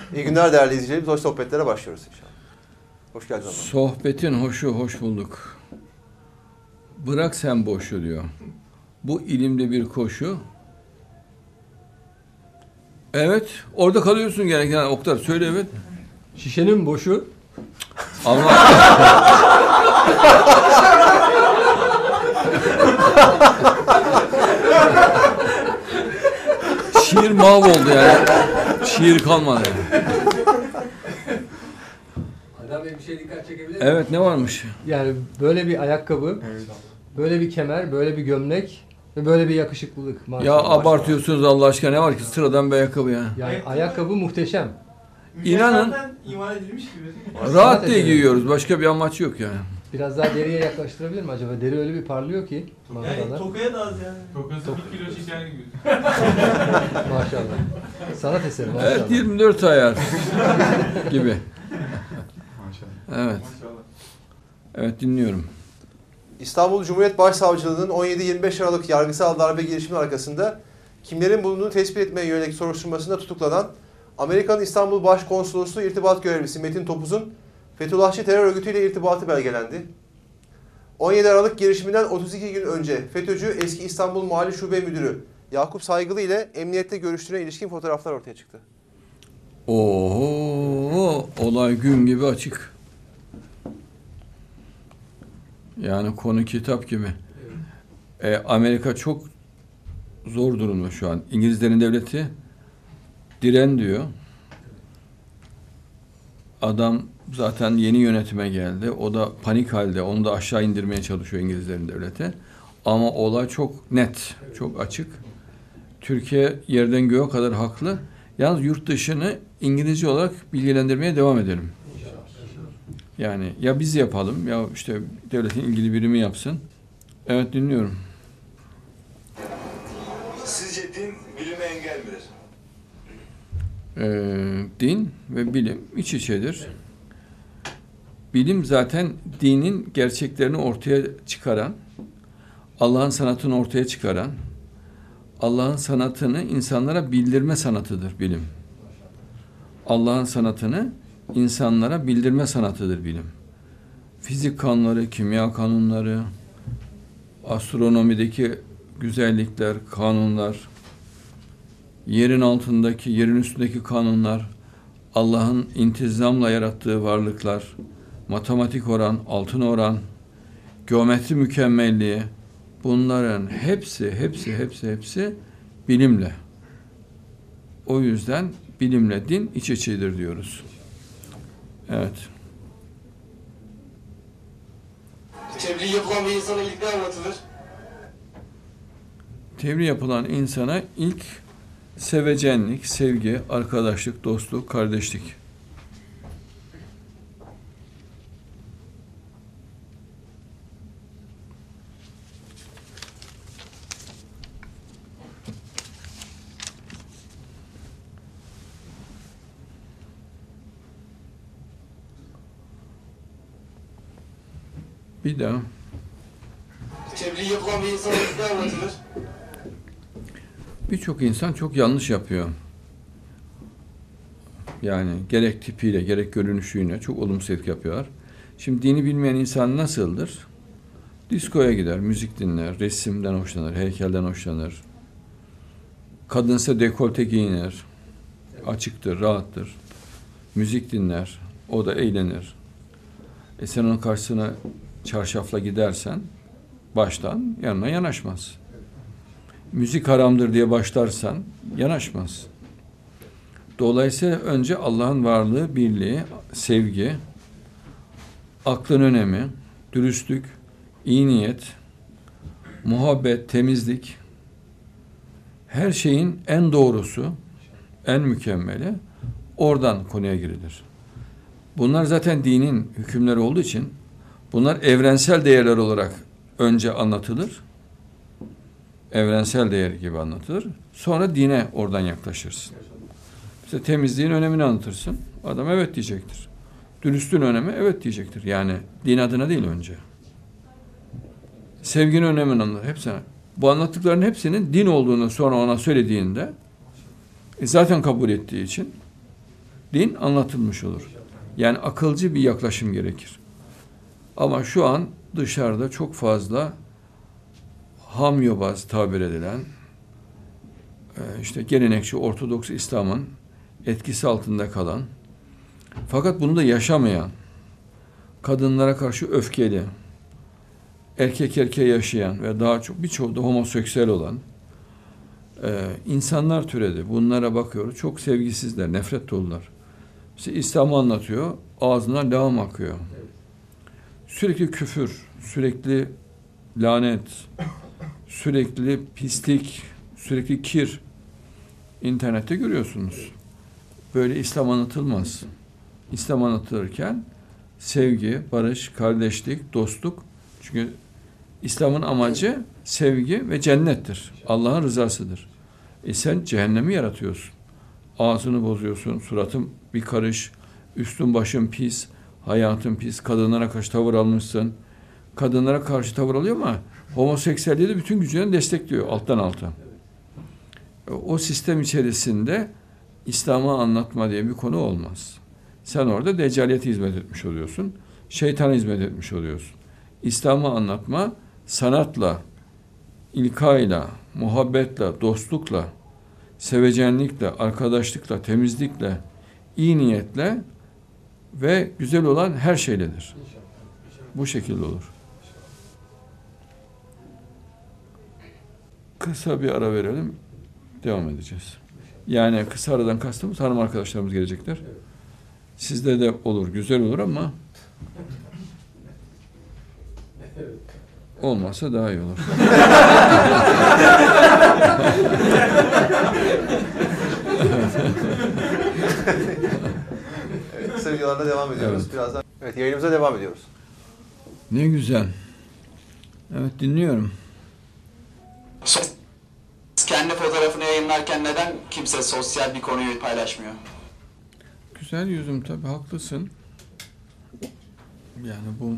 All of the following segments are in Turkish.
İyi günler değerli izleyicilerimiz. Hoş sohbetlere başlıyoruz inşallah. Hoş geldiniz. Sohbetin hoşu, hoş bulduk. Bırak sen boşu diyor. Bu ilimde bir koşu. Evet, orada kalıyorsun gene. Yani Oktar söyle evet. Şişenin boşu. Allah. Şiir mahvoldu yani. Şiir kalmadı. Adam bir şey dikkat çekebilir mi? Evet, ne varmış? Yani böyle bir ayakkabı, böyle bir kemer, böyle bir gömlek ve böyle bir yakışıklılık. Ya Maşallah. abartıyorsunuz Allah aşkına, ne var ki sıradan bir ayakkabı ya. Yani ayakkabı muhteşem. İnanın. imal edilmiş gibi. Rahat diye giyiyoruz. Başka bir amaç yok yani. Biraz daha deriye yaklaştırabilir mi acaba? Deri öyle bir parlıyor ki. Yani Maşallah. tokaya da az yani. Tokası 1 kilo şişen gibi. Maşallah. Sanat eseri maşallah. Evet, 24 ayar gibi. Maşallah. Evet. Maşallah. Evet, dinliyorum. İstanbul Cumhuriyet Başsavcılığı'nın 17-25 Aralık yargısal darbe girişiminin arkasında kimlerin bulunduğunu tespit etmeye yönelik soruşturmasında tutuklanan Amerika'nın İstanbul Başkonsolosluğu irtibat görevlisi Metin Topuz'un Fethullahçı terör örgütüyle irtibatı belgelendi. 17 Aralık girişiminden 32 gün önce FETÖ'cü eski İstanbul Mali Şube Müdürü Yakup Saygılı ile emniyette görüştüğüne ilişkin fotoğraflar ortaya çıktı. Oho, olay gün gibi açık. Yani konu kitap gibi. Amerika çok zor durumda şu an. İngilizlerin devleti diren diyor. Adam zaten yeni yönetime geldi. O da panik halde. Onu da aşağı indirmeye çalışıyor İngilizlerin devleti. Ama olay çok net, çok açık. Türkiye yerden göğe kadar haklı. Yalnız yurt dışını İngilizce olarak bilgilendirmeye devam edelim. Yani ya biz yapalım ya işte devletin ilgili birimi yapsın. Evet, dinliyorum. Sizce din bilime engel midir? Din ve bilim iç içedir. Bilim zaten dinin gerçeklerini ortaya çıkaran, Allah'ın sanatını ortaya çıkaran, Allah'ın sanatını insanlara bildirme sanatıdır bilim. Allah'ın sanatını insanlara bildirme sanatıdır bilim. Fizik kanunları, kimya kanunları, astronomideki güzellikler, kanunlar, yerin altındaki, yerin üstündeki kanunlar, Allah'ın intizamla yarattığı varlıklar, matematik oran, altın oran, geometri mükemmelliği, bunların hepsi bilimle. O yüzden bilimle din iç içedir diyoruz. Evet. Tebliğ yapılan bir insana ilk ne anlatılır? Tebliğ yapılan insana ilk sevecenlik, sevgi, arkadaşlık, dostluk, kardeşlik. Bir daha. Tebliğ yapılan bir insana ilk ne anlatılır? Birçok insan çok yanlış yapıyor. Yani gerek tipiyle, gerek görünüşüyle çok olumsuz etki yapıyorlar. Şimdi dini bilmeyen insan nasıldır? Diskoya gider, müzik dinler, resimden hoşlanır, heykelden hoşlanır. Kadınsa dekolte giyinir, açıktır, rahattır. Müzik dinler, o da eğlenir. Sen onun karşısına çarşafla gidersen baştan yanına yanaşmaz. Müzik haramdır diye başlarsan yanaşmaz. Dolayısıyla önce Allah'ın varlığı, birliği, sevgi, aklın önemi, dürüstlük, iyi niyet, muhabbet, temizlik, her şeyin en doğrusu, en mükemmeli oradan konuya girilir. Bunlar zaten dinin hükümleri olduğu için bunlar evrensel değerler olarak önce anlatılır. Evrensel değer gibi anlatılır. Sonra dine oradan yaklaşırsın. İşte temizliğin önemini anlatırsın. Adam evet diyecektir. Dürüstlüğün önemi evet diyecektir. Yani din adına değil önce. Sevginin önemini anlatır. Hepsine. Bu anlattıkların hepsinin din olduğunu sonra ona söylediğinde zaten kabul ettiği için din anlatılmış olur. Yani akılcı bir yaklaşım gerekir. Ama şu an dışarıda çok fazla hamyobaz tabir edilen işte gelenekçi Ortodoks İslam'ın etkisi altında kalan fakat bunu da yaşamayan, kadınlara karşı öfkeli, erkek erkeğe yaşayan ve daha çok birçoğu da homoseksüel olan insanlar türedi. Bunlara bakıyoruz. Çok sevgisizler, nefret dolular. İşte İslam'ı anlatıyor, ağzından lağım akıyor. Sürekli küfür, sürekli lanet, sürekli pislik, sürekli kir. İnternette görüyorsunuz. Böyle İslam anlatılmaz. İslam anlatılırken sevgi, barış, kardeşlik, dostluk. Çünkü İslam'ın amacı sevgi ve cennettir. Allah'ın rızasıdır. Sen cehennemi yaratıyorsun. Ağzını bozuyorsun, suratın bir karış, üstün başın pis, hayatın pis, kadınlara karşı tavır almışsın. Kadınlara karşı tavır alıyor ama homoseksüelliği de bütün gücüyle destekliyor alttan alta. O sistem içerisinde İslam'ı anlatma diye bir konu olmaz. Sen orada deccaliyete hizmet etmiş oluyorsun. Şeytana hizmet etmiş oluyorsun. İslam'ı anlatma sanatla, ilkayla, muhabbetle, dostlukla, sevecenlikle, arkadaşlıkla, temizlikle, iyi niyetle ve güzel olan her şeyledir. Bu şekilde olur. Kısa bir ara verelim. Devam edeceğiz. Yani kısa aradan kastımız hanım arkadaşlarımız gelecekler. Sizde de olur, güzel olur ama olmazsa daha iyi olur. Evet, kısa videolarla devam ediyoruz. Evet. Birazdan yayınımıza devam ediyoruz. Ne güzel. Evet, dinliyorum. Kendi fotoğrafını yayınlarken neden kimse sosyal bir konuyu paylaşmıyor? Güzel yüzüm, tabii haklısın. Yani bu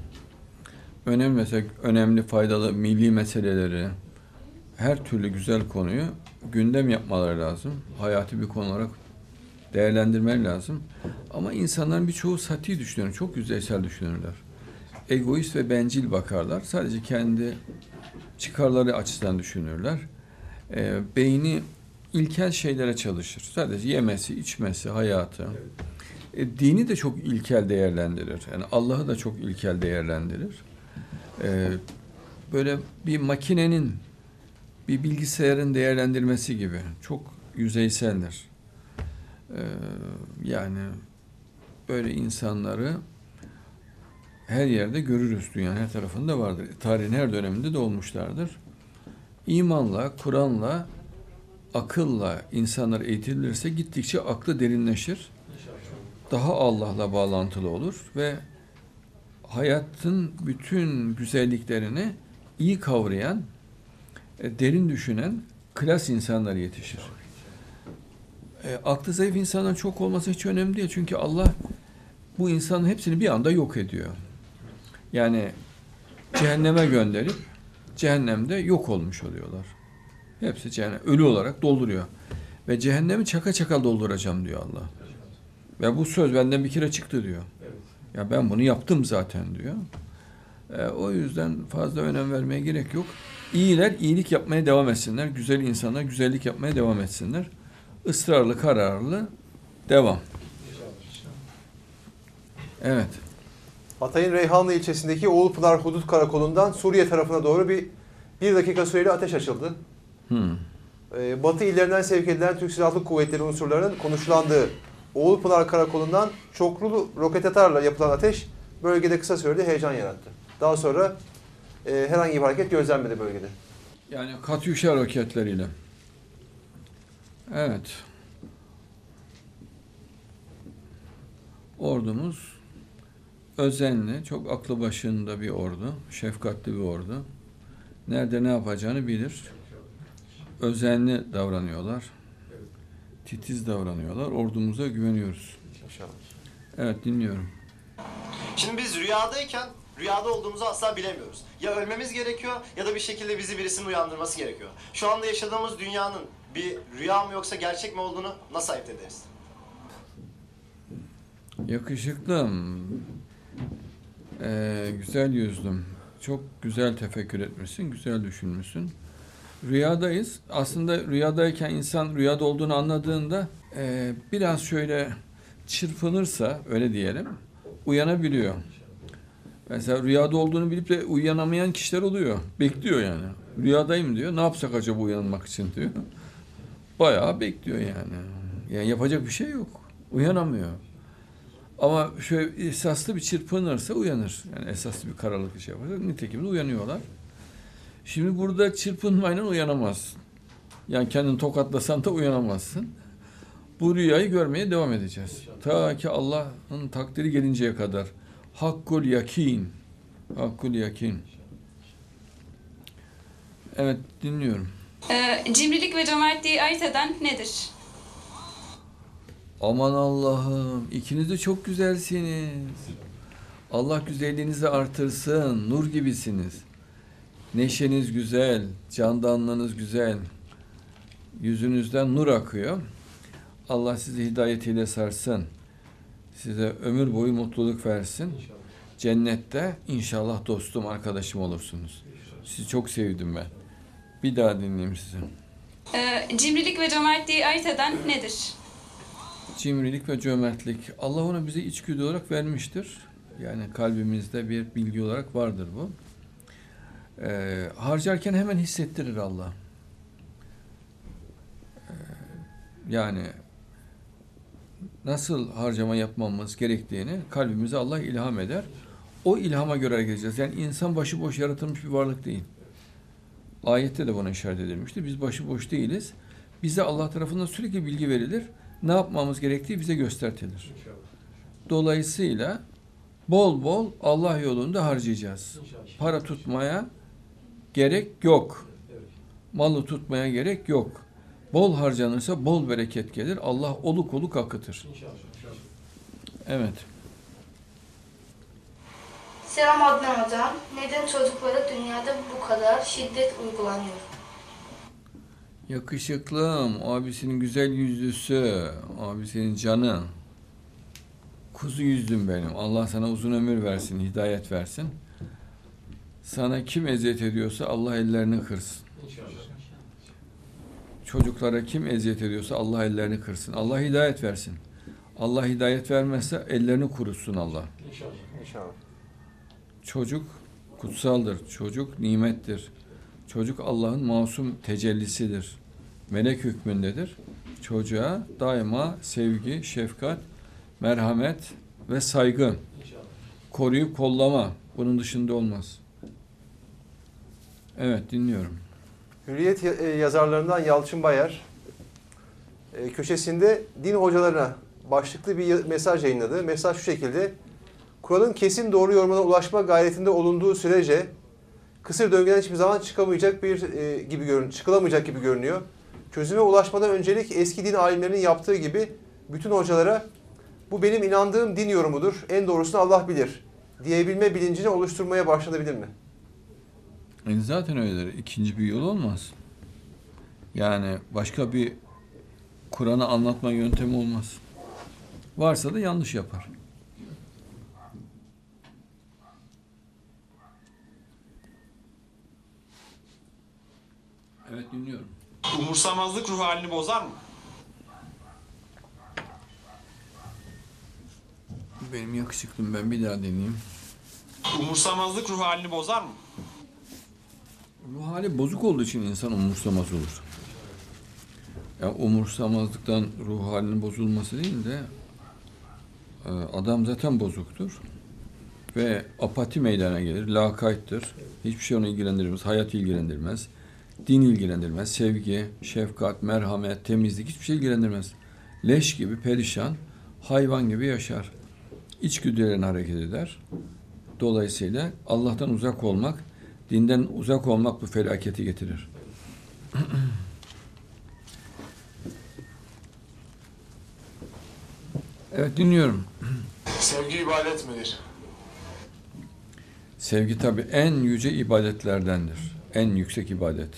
önemli, faydalı milli meseleleri, her türlü güzel konuyu gündem yapmaları lazım. Hayati bir konu olarak değerlendirmeleri lazım. Ama insanların birçoğu sati düşünür, çok yüzeysel düşünürler. Egoist ve bencil bakarlar. Sadece kendi çıkarları açısından düşünürler. Beyni ilkel şeylere çalışır. Sadece yemesi, içmesi, hayatı. Dini de çok ilkel değerlendirir. Yani Allah'ı da çok ilkel değerlendirir. Böyle bir makinenin, bir bilgisayarın değerlendirmesi gibi. Çok yüzeyseldir. Yani böyle insanları her yerde görürüz. Dünyanın her tarafında vardır. Tarihin her döneminde de olmuşlardır. İmanla, Kur'an'la, akılla insanlar eğitilirse gittikçe aklı derinleşir. Daha Allah'la bağlantılı olur ve hayatın bütün güzelliklerini iyi kavrayan, derin düşünen klas insanlar yetişir. Aklı zayıf insanların çok olması hiç önemli değil. Çünkü Allah bu insanın hepsini bir anda yok ediyor. Yani cehenneme gönderip cehennemde yok olmuş oluyorlar. Hepsi cehennem, ölü olarak dolduruyor. Ve cehennemi çaka çaka dolduracağım diyor Allah. Ve bu söz benden bir kere çıktı diyor. Ya ben bunu yaptım zaten diyor. O yüzden fazla önem vermeye gerek yok. İyiler iyilik yapmaya devam etsinler. Güzel insanlar güzellik yapmaya devam etsinler. Israrlı, kararlı devam. Evet. Hatay'ın Reyhanlı ilçesindeki Oğulpınar Hudut Karakolu'ndan Suriye tarafına doğru bir dakika süreyle ateş açıldı. Batı illerinden sevk edilen Türk Silahlı Kuvvetleri unsurlarının konuşlandığı Oğulpınar Karakolu'ndan çoklu roket atarla yapılan ateş bölgede kısa sürede heyecan yarattı. Daha sonra herhangi bir hareket gözlenmedi bölgede. Yani Katyuşa roketleriyle. Evet. Ordumuz özenli, çok aklı başında bir ordu, şefkatli bir ordu. Nerede ne yapacağını bilir. Özenli davranıyorlar. Titiz davranıyorlar. Ordumuza güveniyoruz. İnşallah. Evet, dinliyorum. Şimdi biz rüyadayken rüyada olduğumuzu asla bilemiyoruz. Ya ölmemiz gerekiyor ya da bir şekilde bizi birisinin uyandırması gerekiyor. Şu anda yaşadığımız dünyanın bir rüya mı yoksa gerçek mi olduğunu nasıl ayırt ederiz? Yakışıklım, güzel yüzlüm, çok güzel tefekkür etmişsin, güzel düşünmüşsün. Rüyadayız. Aslında rüyadayken insan rüyada olduğunu anladığında biraz şöyle çırpınırsa, öyle diyelim, uyanabiliyor. Mesela rüyada olduğunu bilip de uyanamayan kişiler oluyor. Bekliyor yani. Rüyadayım diyor. Ne yapsak acaba uyanmak için diyor. Bayağı bekliyor yani. Yani yapacak bir şey yok. Uyanamıyor. Ama şöyle esaslı bir çırpınırsa uyanır. Yani esaslı bir kararlılık bir şey yaparsa nitekim de uyanıyorlar. Şimdi burada çırpınmayla uyanamazsın. Yani kendini tokatlasan da uyanamazsın. Bu rüyayı görmeye devam edeceğiz. Ta ki Allah'ın takdiri gelinceye kadar. Hakkul yakin. Hakkul yakin. Evet, dinliyorum. Cimrilik ve cömertliği ayırt eden nedir? Aman Allah'ım, ikiniz de çok güzelsiniz. Allah güzelliğinizi artırsın, nur gibisiniz. Neşeniz güzel, candanlığınız güzel. Yüzünüzden nur akıyor. Allah sizi hidayetiyle sarsın. Size ömür boyu mutluluk versin. Cennette inşallah dostum, arkadaşım olursunuz. Sizi çok sevdim ben. Bir daha dinleyeyim sizi. Cimrilik ve cömertliği ayırt eden nedir? Cimrilik ve cömertlik. Allah onu bize içgüdü olarak vermiştir. Yani kalbimizde bir bilgi olarak vardır bu. Harcarken hemen hissettirir Allah. Yani nasıl harcama yapmamız gerektiğini kalbimize Allah ilham eder. O ilhama göre hareket edeceğiz. Yani insan başıboş yaratılmış bir varlık değil. Ayette de buna işaret edilmiştir. Biz başıboş değiliz. Bize Allah tarafından sürekli bilgi verilir. Ne yapmamız gerektiği bize göstertilir. Dolayısıyla bol bol Allah yolunda harcayacağız. Para tutmaya gerek yok. Malı tutmaya gerek yok. Bol harcanırsa bol bereket gelir. Allah oluk oluk akıtır. Evet. Selam Adnan Hocam. Neden çocuklara dünyada bu kadar şiddet uygulanıyor? Yakışıklım, abisinin güzel yüzlüsü, abisinin canı. Kuzu yüzlüm benim. Allah sana uzun ömür versin, hidayet versin. Sana kim eziyet ediyorsa Allah ellerini kırsın. Çocuklara kim eziyet ediyorsa Allah ellerini kırsın. Allah hidayet versin. Allah hidayet vermezse ellerini kurutsun Allah. İnşallah. Çocuk kutsaldır. Çocuk nimettir. Çocuk Allah'ın masum tecellisidir. Melek hükmündedir. Çocuğa daima sevgi, şefkat, merhamet ve saygı. Koruyup kollama. Bunun dışında olmaz. Evet, dinliyorum. Hürriyet yazarlarından Yalçın Bayar köşesinde din hocalarına başlıklı bir mesaj yayınladı. Mesaj şu şekilde: Kur'an'ın kesin doğru yorumuna ulaşma gayretinde olunduğu sürece kısır döngüden hiçbir zaman çıkılamayacak gibi görünüyor. Çözüme ulaşmadan öncelik eski din alimlerinin yaptığı gibi bütün hocalara bu benim inandığım din yorumudur, en doğrusunu Allah bilir diyebilme bilincini oluşturmaya başlanabilir mi? Zaten öyledir. İkinci bir yol olmaz. Yani başka bir Kur'an'ı anlatma yöntemi olmaz. Varsa da yanlış yapar. Evet, dinliyorum. Umursamazlık ruh halini bozar mı? Benim yakışıklım, ben bir daha deneyeyim. Umursamazlık ruh halini bozar mı? Ruh hali bozuk olduğu için insan umursamaz olur. Yani umursamazlıktan ruh halinin bozulması değil de adam zaten bozuktur. Ve apati meydana gelir, lakayttır. Hiçbir şey onu ilgilendirmez, hayat ilgilendirmez, din ilgilendirmez, sevgi, şefkat, merhamet, temizlik hiçbir şey ilgilendirmez. Leş gibi perişan, hayvan gibi yaşar. İçgüdülerine hareket eder. Dolayısıyla Allah'tan uzak olmak, dinden uzak olmak bu felaketi getirir. Evet, dinliyorum. Sevgi ibadet midir? Sevgi tabii en yüce ibadetlerdendir. En yüksek ibadet.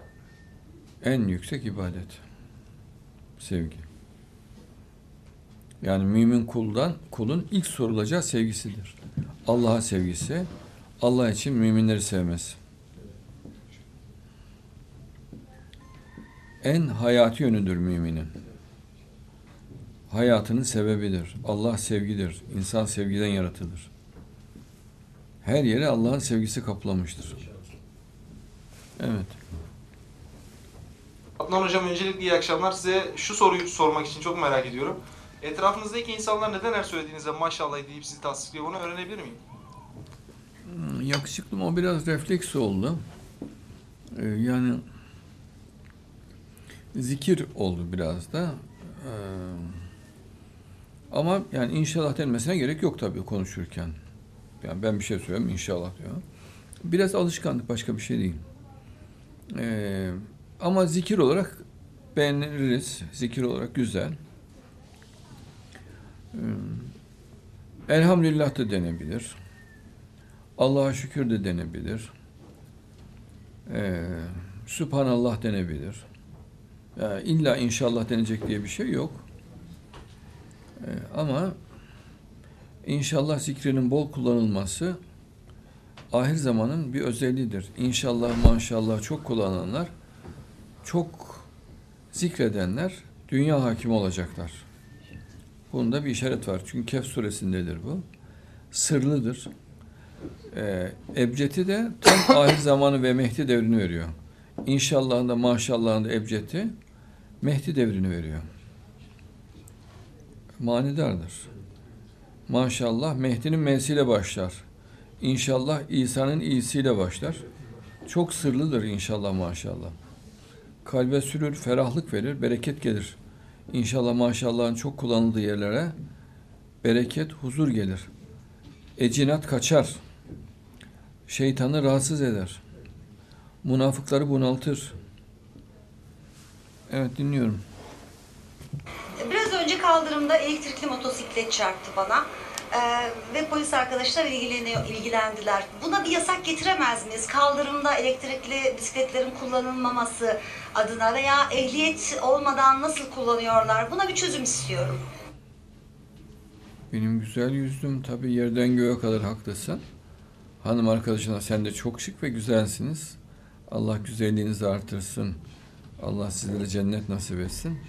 En yüksek ibadet. Sevgi. Yani mümin kulun ilk sorulacağı sevgisidir. Allah'a sevgisi, Allah için müminleri sevmesi. En hayati yönüdür müminin. Hayatının sebebidir. Allah sevgidir. İnsan sevgiden yaratılır. Her yere Allah'ın sevgisi kaplamıştır. Evet. Adnan Hocam öncelikle iyi akşamlar. Size şu soruyu sormak için çok merak ediyorum. Etrafınızdaki insanlar neden her söylediğinizde maşallah deyip sizi tasdikliyor, bunu öğrenebilir miyim? Yakışıklı mı? O biraz refleks oldu. Yani zikir oldu biraz da. Ama yani inşallah denmesine gerek yok tabii konuşurken. Yani ben bir şey söylüyorum inşallah diyor. Biraz alışkanlık, başka bir şey değil. Ama zikir olarak beğeniriz. Zikir olarak güzel. Elhamdülillah da denebilir. Allah'a şükür de denebilir. Sübhanallah denebilir. Yani illa inşallah denecek diye bir şey yok. Ama inşallah zikrinin bol kullanılması ahir zamanın bir özelliğidir. İnşallah, maşallah çok kullananlar, çok zikredenler dünya hakimi olacaklar. Bunda bir işaret var. Çünkü Kehf suresindedir bu. Sırlıdır. Ebcedi de tam ahir zamanı ve Mehdi devrini veriyor. İnşallah'ın da maşallah'ın da ebcedi Mehdi devrini veriyor. Manidardır. Maşallah Mehdi'nin M'siyle başlar. İnşallah İsa'nın İ'siyle başlar. Çok sırlıdır inşallah maşallah. Kalbe sürür, ferahlık verir, bereket gelir. İnşallah maşallahın çok kullanıldığı yerlere bereket, huzur gelir. Ecinat kaçar. Şeytanı rahatsız eder. Münafıkları bunaltır. Evet, dinliyorum. Biraz önce kaldırımda elektrikli motosiklet çarptı bana. Ve polis arkadaşlar ilgilendiler. Buna bir yasak getiremez miyiz? Kaldırımda elektrikli bisikletlerin kullanılmaması adına veya ehliyet olmadan nasıl kullanıyorlar? Buna bir çözüm istiyorum. Benim güzel yüzlüm, tabii yerden göğe kadar haklısın. Hanım arkadaşına, sen de çok şık ve güzelsiniz. Allah güzelliğinizi artırsın. Allah sizlere cennet nasip etsin.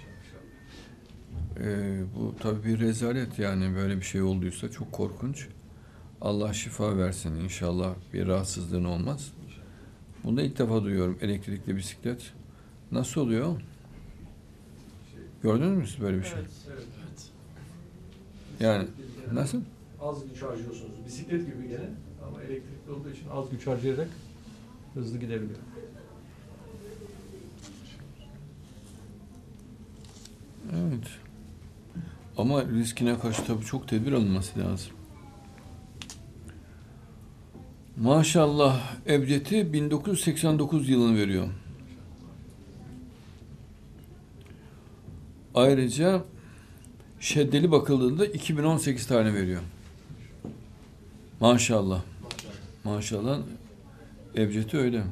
Bu tabii bir rezalet, yani böyle bir şey olduysa çok korkunç. Allah şifa versin inşallah, bir rahatsızlığın olmaz. Bunu da ilk defa duyuyorum, elektrikli bisiklet. Nasıl oluyor? Gördünüz mü siz böyle bir şey? Evet. Yani nasıl? Az güç harcıyorsunuz. Bisiklet gibi gene ama elektrikli olduğu için az güç harcayarak hızlı gidebiliyor. Evet. Ama riskine karşı tabii çok tedbir alınması lazım. Maşallah ebcedi 1989 yılını veriyor. Ayrıca şeddeli bakıldığında 2018 tane veriyor. Maşallah. Maşallah ebcedi öyle.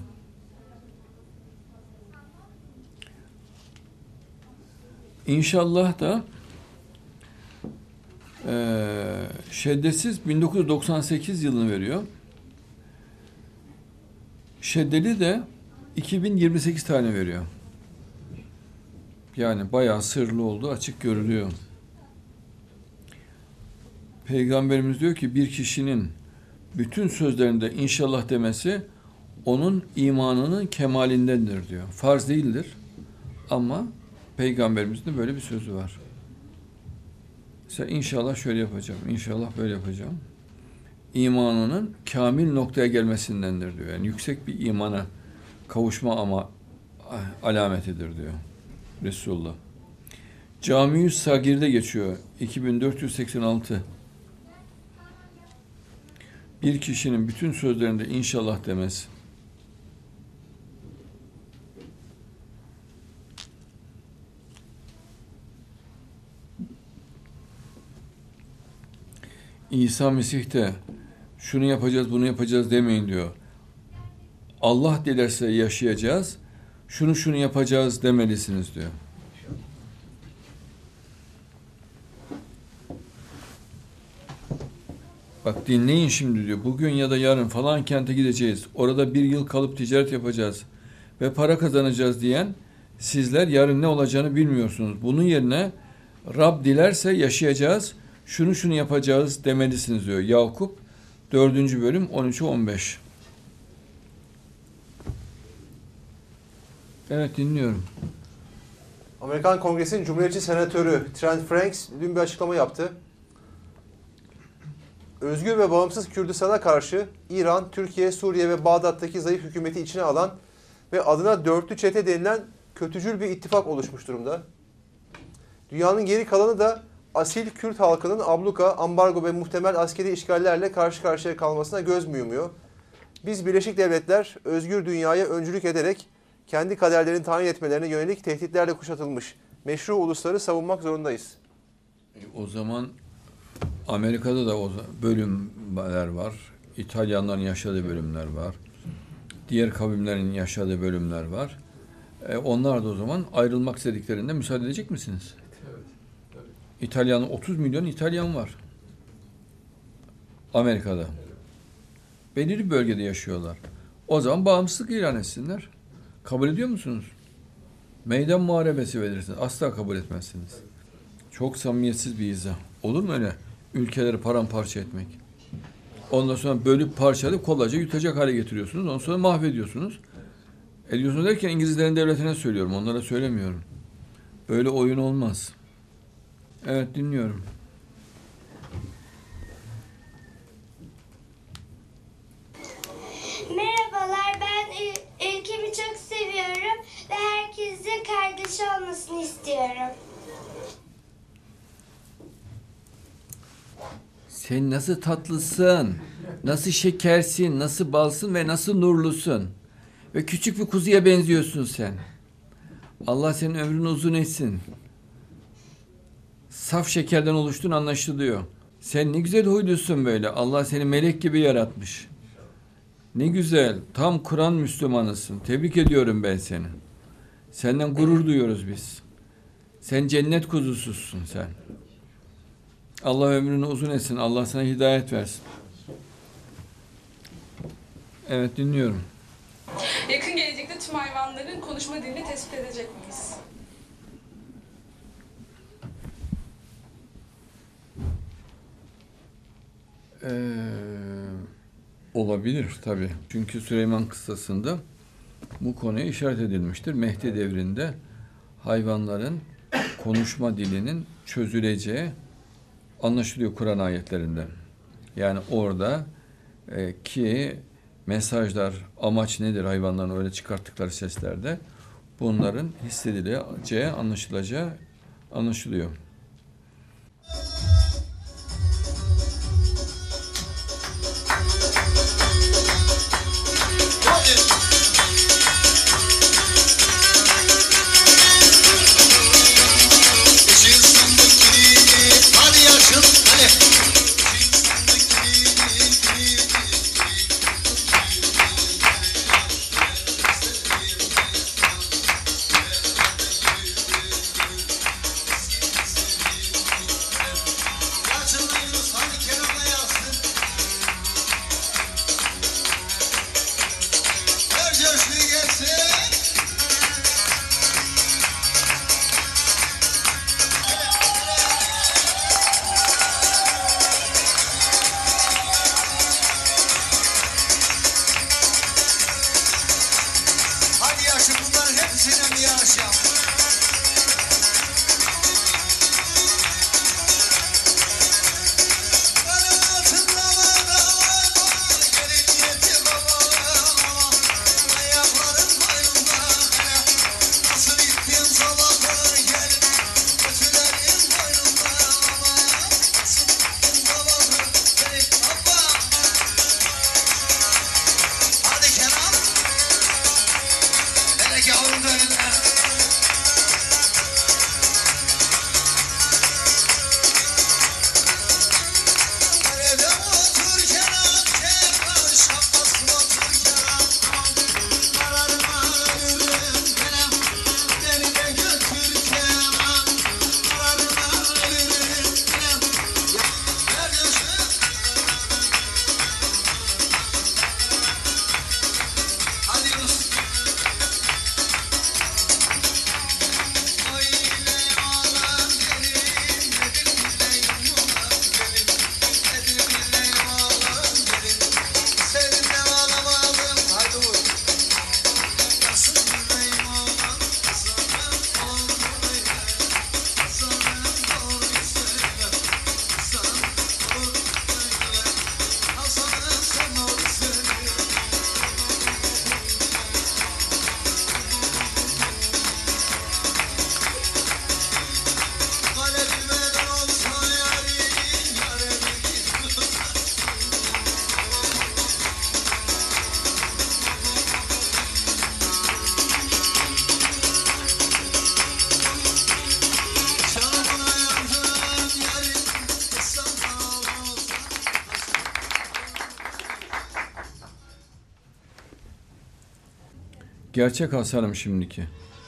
İnşallah da şeddetsiz 1998 yılını veriyor. Şeddeli de 2028 tane veriyor. Yani bayağı sırlı oldu, açık görülüyor. Peygamberimiz diyor ki bir kişinin bütün sözlerinde inşallah demesi onun imanının kemalindendir diyor. Farz değildir ama Peygamberimizin de böyle bir sözü var. Mesela inşallah şöyle yapacağım, inşallah böyle yapacağım. İmanının kamil noktaya gelmesindendir diyor. Yani yüksek bir imana kavuşma ama alametidir diyor Resulullah. Cami-i Sagir'de geçiyor. 2486. Bir kişinin bütün sözlerinde inşallah demesi. İsa Mesih de şunu yapacağız, bunu yapacağız demeyin diyor. Allah dilerse yaşayacağız, şunu yapacağız demelisiniz diyor. Bak dinleyin şimdi diyor. Bugün ya da yarın falan kente gideceğiz. Orada 1 yıl kalıp ticaret yapacağız. Ve para kazanacağız diyen sizler yarın ne olacağını bilmiyorsunuz. Bunun yerine Rab dilerse yaşayacağız. Şunu yapacağız demelisiniz diyor. Yakup 4. bölüm 13-15. Evet dinliyorum. Amerikan Kongresi'nin Cumhuriyetçi Senatörü Trent Franks dün bir açıklama yaptı. Özgür ve bağımsız Kürdistan'a karşı İran, Türkiye, Suriye ve Bağdat'taki zayıf hükümeti içine alan ve adına dörtlü çete denilen kötücül bir ittifak oluşmuş durumda. Dünyanın geri kalanı da asil Kürt halkının abluka, ambargo ve muhtemel askeri işgallerle karşı karşıya kalmasına göz mü yumuyor? Biz Birleşik Devletler özgür dünyaya öncülük ederek kendi kaderlerini tayin etmelerine yönelik tehditlerle kuşatılmış meşru ulusları savunmak zorundayız. O zaman Amerika'da da o bölümler var. İtalyanların yaşadığı bölümler var. Diğer kavimlerin yaşadığı bölümler var. Onlar da o zaman ayrılmak istediklerinde müsaade edecek misiniz? Evet. İtalyan 30 milyon İtalyan var. Amerika'da. Belirli bir bölgede yaşıyorlar. O zaman bağımsızlık ilan etsinler. Kabul ediyor musunuz? Meydan muharebesi verirsiniz. Asla kabul etmezsiniz. Çok samimiyetsiz bir izah. Olur mu öyle? Ülkeleri paramparça etmek. Ondan sonra bölüp parçalayıp kolayca yutacak hale getiriyorsunuz. Ondan sonra mahvediyorsunuz. Ediyorsunuz derken İngilizlerin devletine söylüyorum. Onlara söylemiyorum. Böyle oyun olmaz. Evet dinliyorum. Merhabalar, ben ülkemi çok seviyorum ve herkesin kardeşi olmasını istiyorum. Sen nasıl tatlısın, nasıl şekersin, nasıl balsın ve nasıl nurlusun. Ve küçük bir kuzuya benziyorsun sen. Allah senin ömrünü uzun etsin. Saf şekerden oluştuğun anlaşılıyor. Sen ne güzel huylusun böyle. Allah seni melek gibi yaratmış. Ne güzel. Tam Kur'an Müslümanısın. Tebrik ediyorum ben seni. Senden gurur duyuyoruz biz. Sen cennet kuzususun sen. Allah ömrünü uzun etsin. Allah sana hidayet versin. Evet dinliyorum. Yakın gelecekte tüm hayvanların konuşma dilini tespit edecek miyiz? Olabilir tabii. Çünkü Süleyman kıssasında bu konuya işaret edilmiştir. Mehdi devrinde hayvanların konuşma dilinin çözüleceği anlaşılıyor Kur'an ayetlerinden. Yani orada ki mesajlar, amaç nedir hayvanların öyle çıkarttıkları seslerde bunların hissedileceği, anlaşılacağı anlaşılıyor. Gerçek Hasan'ım şimdiki.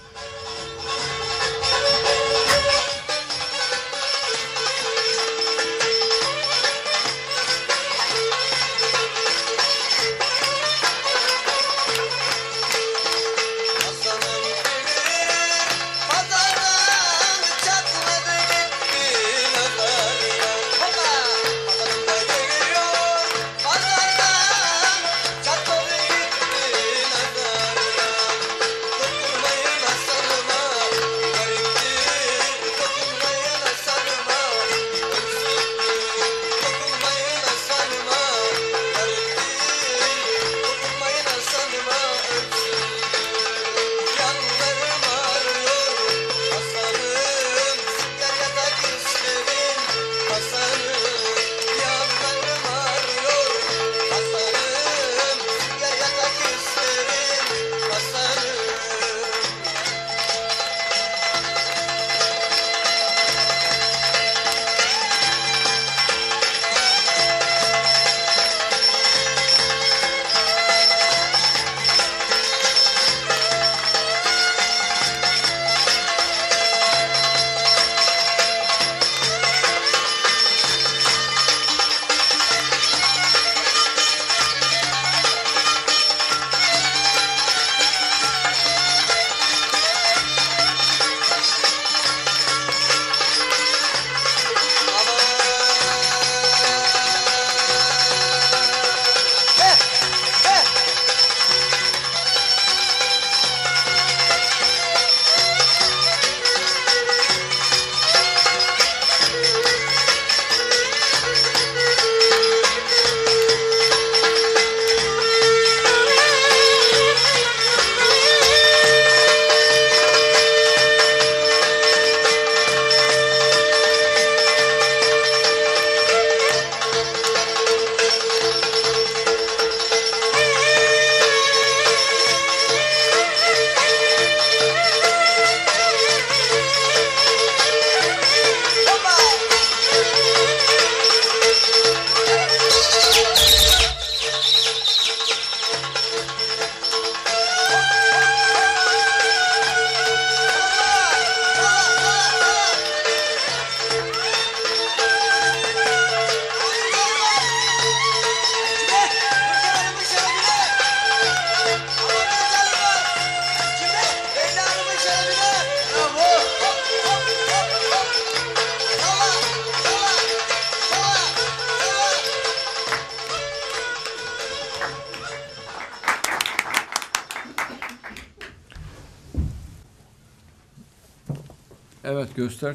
Evet, göstert.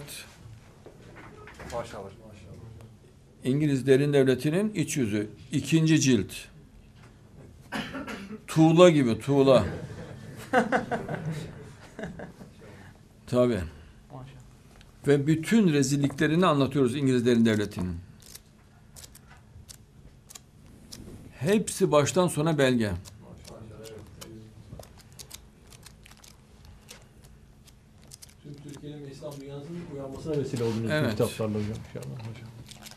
Maşallah. İngiliz Derin Devleti'nin iç yüzü. 2. cilt. Tuğla gibi, tuğla. Tabii. Ve bütün rezilliklerini anlatıyoruz İngiliz Derin Devleti'nin. Hepsi baştan sona belge. Tüm Türkiye'nin ve İslam dünyasının uyanmasına vesile oldunuz Evet. bu kitaplarla hocam. İnşallah hocam.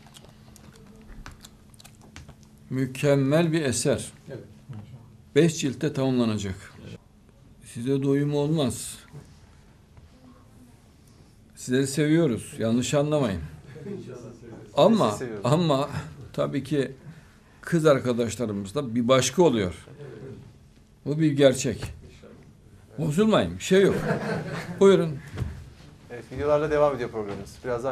Mükemmel bir eser. Evet. 5 ciltte tamamlanacak. Size doyum olmaz. Sizleri seviyoruz. Yanlış anlamayın. Ama tabii ki kız arkadaşlarımızda bir başka oluyor. Bu bir gerçek. Bozulmayın. Bir şey yok. Buyurun. Evet, videolarla devam ediyor programımız. Birazdan